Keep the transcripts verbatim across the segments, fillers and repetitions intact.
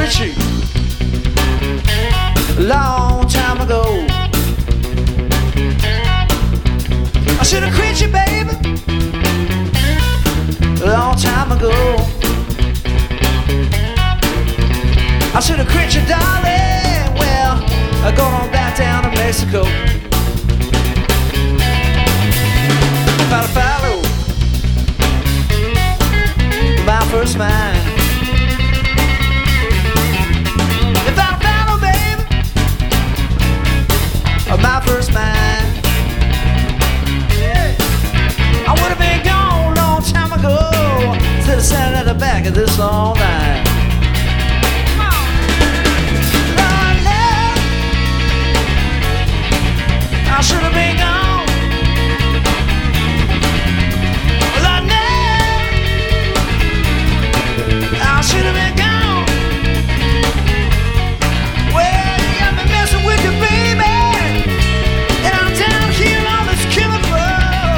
quit you a long time ago. I should have quit you, baby, a long time ago. I should have quit you, darling. Well, I go on back down to Mexico. If I'd follow my first mind, if I'd follow, baby, my first mind, I would have been gone a long time ago, instead of standing at the back of this long line. I should have been gone. Well, I know I should have been gone. Well, you got me messing with you, baby, and I'm down here on this killer road.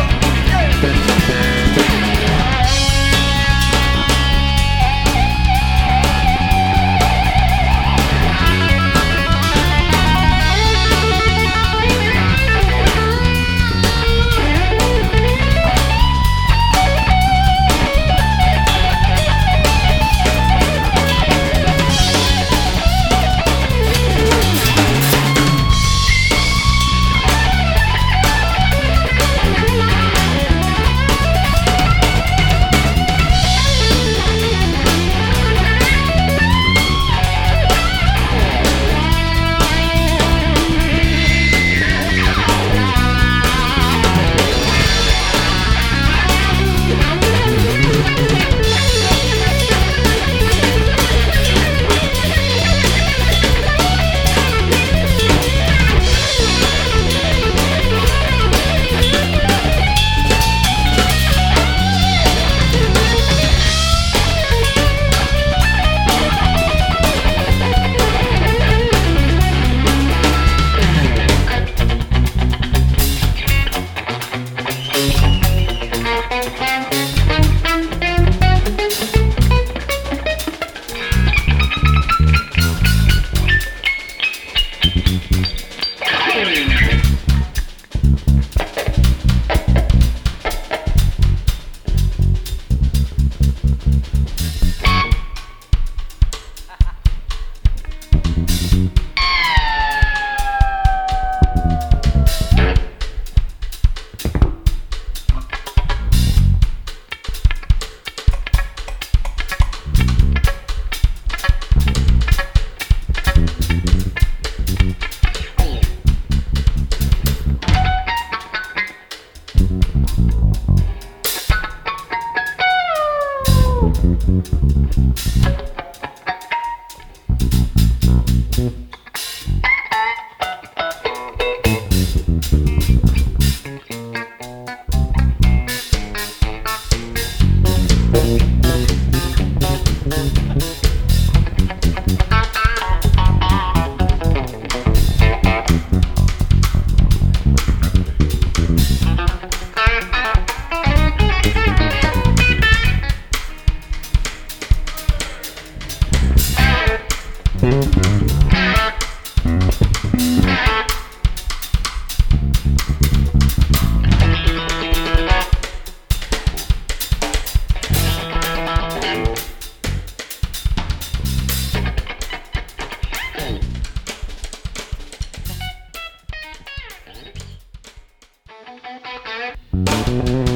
Thank you.